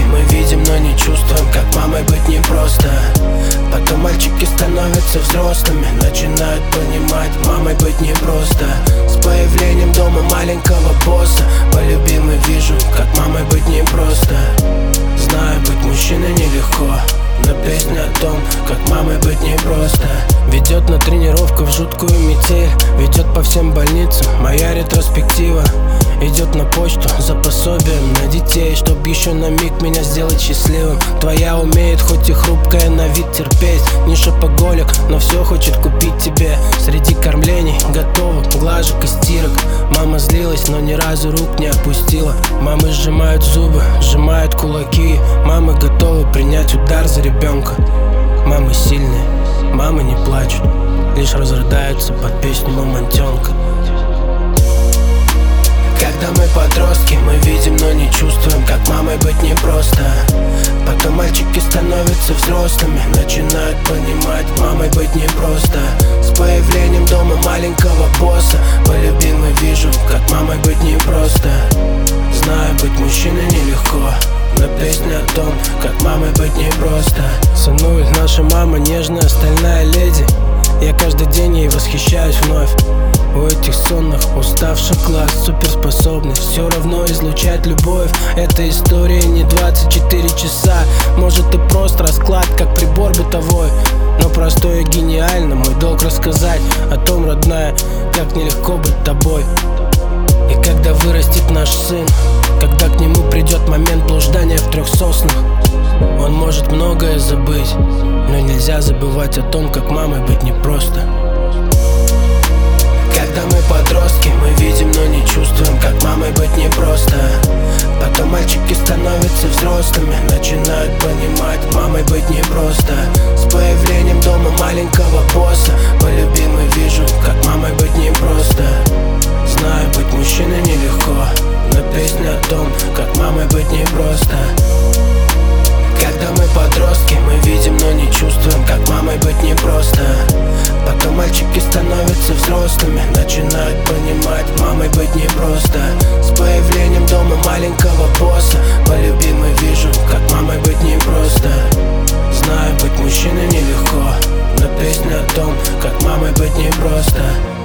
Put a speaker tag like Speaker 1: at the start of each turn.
Speaker 1: мы видим, но не чувствуем, как мамой быть непросто. Потом мальчики становятся взрослыми, начинают понимать, мамой быть непросто. С появлением дома маленького босса по любимой вижу, как мамой быть непросто. Знаю, быть мужчиной нелегко, но песня о том, как мамой быть непросто. Ведет на тренировку в жуткую метель, ведет по всем больницам моя ретроспектива. Идет на почту за пособием на детей, чтоб еще на миг меня сделать счастливым. Твоя умеет, хоть и хрупкая на вид, терпеть. Не шопоголик, но все хочет купить тебе. Среди кормлений готовых, глажек и стирок. Мама злилась, но ни разу рук не опустила. Мамы сжимают зубы, сжимают кулаки. Мамы готовы принять удар за ребенка. Мамы сильные, мамы не плачут, лишь разрыдаются под песню мамонтенка. Когда мы подростки, мы видим, но не чувствуем, как мамой быть непросто. Потом мальчики становятся взрослыми, начинают понимать, мамой быть непросто. С появлением дома маленького босса по любимой вижу, как мамой быть непросто. Знаю, быть мужчиной нелегко, но песня о том, как мамой быть непросто. Сынуль, наша мама нежная, стальная леди. Я каждый день ей восхищаюсь вновь. У этих сонных, уставших глаз суперспособность все равно излучать любовь. Эта история не 24 часа, может и просто расклад, как прибор бытовой. Но простой и гениально, мой долг рассказать о том, родная, как нелегко быть тобой. И когда вырастет наш сын, когда к нему придет момент блуждания в 3 соснах, он может многое забыть, но нельзя забывать о том, как мамой быть непросто. Когда мы подростки, мы видим, но не чувствуем, как мамой быть непросто. Потом мальчики становятся взрослыми, начинают понимать, мамой быть непросто. С появлением дома маленького босса по любимой вижу, как мамой быть непросто. Знаю, быть мужчиной нелегко, но песня о том, как мамой быть непросто. Когда мы подростки, мы видим, но не чувствуем, как мамой быть непросто. Потом мальчики становятся взрослыми, начинают понимать, мамой быть непросто. С появлением дома маленького босса по любимой вижу, как мамой быть непросто. Знаю, быть мужчиной нелегко, но песня о том, как мамой быть непросто.